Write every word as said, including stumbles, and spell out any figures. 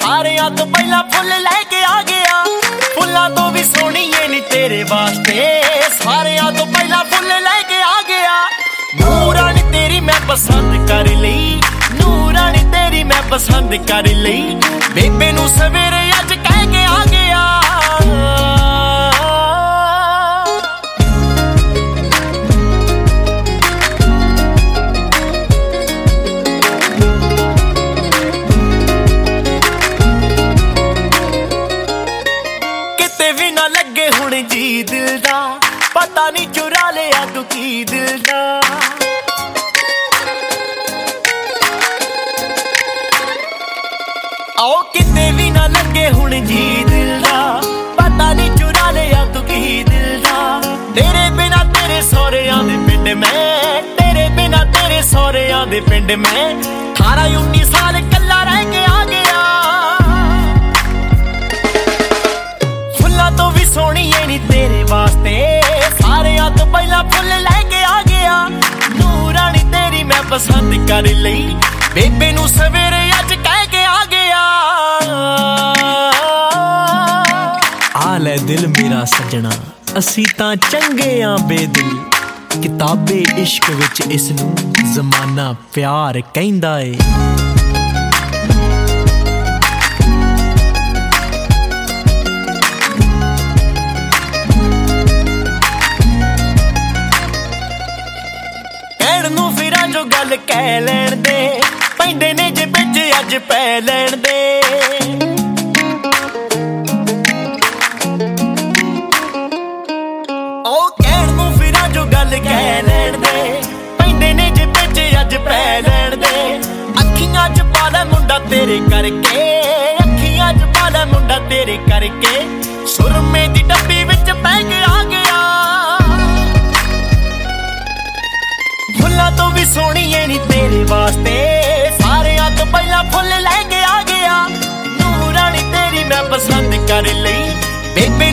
ਸਾਰਿਆਂ ਤੋਂ ਪਹਿਲਾਂ ਫੁੱਲ ਲੈ ਕੇ ਆ ਗਿਆ। ਫੁੱਲਾਂ ਤੋਂ ਵੀ ਸੋਹਣੀ ਏ ਨੀ ਤੇਰੇ ਵਾਸਤੇ, ਸਾਰਿਆਂ ਤੋਂ ਪਹਿਲਾਂ ਫੁੱਲ ਲੈ ਕੇ ਆ ਗਿਆ। ਨੂਰਾਂ ਨੀ ਤੇਰੀ ਮੈਂ ਪਸੰਦ ਕਰ ਲਈ, ਨੂਰਾਂ ਨੀ ਤੇਰੀ ਮੈਂ ਪਸੰਦ ਕਰ ਲਈ। ਬੇਬੇ ਨੂੰ ਸਵੇਰੇ ਅੱਜ ਕਹਿ ਕੇ ਆ ਗਿਆ। ਕਿਤੇ ਵੀ ਨਾ ਲੱਗੇ ਹੁਣ ਜੀ ਦਿਲ ਦਾ, ਪਤਾ ਨਹੀਂ ਚੁਰਾ ਲਿਆ ਤੂੰ ਕੀ ਦਿਲ ਦਾ। ਆਓ ਕਿਤੇ ਵੀ ਨਾ ਲੱਗੇ ਹੁਣ ਜੀ ਦਿਲ ਦਾ, ਪਤਾ ਨਹੀਂ ਚੁਰਾ ਲਿਆ ਤੂੰ ਕੀ ਦਿਲ ਦਾ। ਤੇਰੇ ਬਿਨਾ ਤੇਰੇ ਸਹੁਰਿਆਂ ਦੇ ਪਿੰਡ ਮੈਂ, ਤੇਰੇ ਬਿਨਾ ਤੇਰੇ ਸਹੁਰਿਆਂ ਦੇ ਪਿੰਡ ਮੈਂ ਅਠਾਰਾਂ ਉੱਨੀ ਸਾਲ ਕੱਲਾ ਰਹਿ ਕੇ ਆ ਗਿਆ। ਫੁੱਲਾਂ ਤੋਂ ਵੀ ਸੋਹਣੀ ਏ ਨੀ ਤੇਰੇ ਵਾਸਤੇ, ਸਾਰਿਆਂ ਤੋਂ ਪਹਿਲਾਂ ਫੁੱਲ ਲੈ ਕੇ ਆ ਗਿਆ। ਨੂਰਾਂ ਨੀ ਤੇਰੀ ਮੈਂ ਪਸੰਦ ਕਰ ਲਈ, ਬੇਬੇ ਨੂੰ ਸਵੇਰੇ ਅੱਜ ਕਹਿ ਕੇ ਆ ਗਿਆ। ਆ ਲੈ ਦਿਲ ਮੇਰਾ ਸੱਜਣਾ, ਅਸੀਂ ਤਾਂ ਚੰਗੇ ਆਂ ਬੇਦਿਲ। ਕਿਤਾਬੇ ਇਸ਼ਕ ਵਿੱਚ ਇਸ ਨੂੰ ਜ਼ਮਾਨਾ ਪਿਆਰ ਕਹਿੰਦਾ ਏ। ਕਹਿਣ ਨੂੰ ਫਿਰਾਂ ਜੋ ਗੱਲ ਕਹਿ ਲੈਣ ਦੇ, ਪੈਂਦੇ ਨੇ ਜੇ ਵਿੱਚ ਅੱਜ ਪੈ ਲੈਣ ਦੇ। ਉਹ ਕਹਿਣ ਨੂੰ ਫਿਰਾਂ ਜੋ ਗੱਲ ਕਹਿ ਲੈਣ ਦੇ, ਪੈਂਦੇ ਨੇ ਜੇ ਵਿੱਚ ਅੱਜ ਪੈ ਲੈਣ ਦੇ। ਅੱਖੀਆਂ 'ਚ ਪਾ ਲੈ ਮੁੰਡਾ ਤੇਰੇ ਕਰਕੇ, ਅੱਖੀਆਂ 'ਚ ਪਾ ਲੈ ਮੁੰਡਾ ਤੇਰੇ ਕਰਕੇ। ਸੁਰਮੇ ਦੀ ਡੱਬੀ ਵਿੱਚ ਪੈ ਕੇ ਆ ਗਿਆ। ਫੁੱਲਾਂ ਤੋਂ ਵੀ ਸੋਹਣੀ ਏ ਨੀ ਤੇਰੇ ਵਾਸਤੇ, ਸਾਰਿਆਂ ਤੋਂ ਪਹਿਲਾਂ ਫੁੱਲ ਲੈ ਕੇ ਆ ਗਿਆ। ਨੂਰਾਂ ਨੀ ਤੇਰੀ ਮੈਂ ਪਸੰਦ ਕਰ ਲਈ, ਬੇਬੇ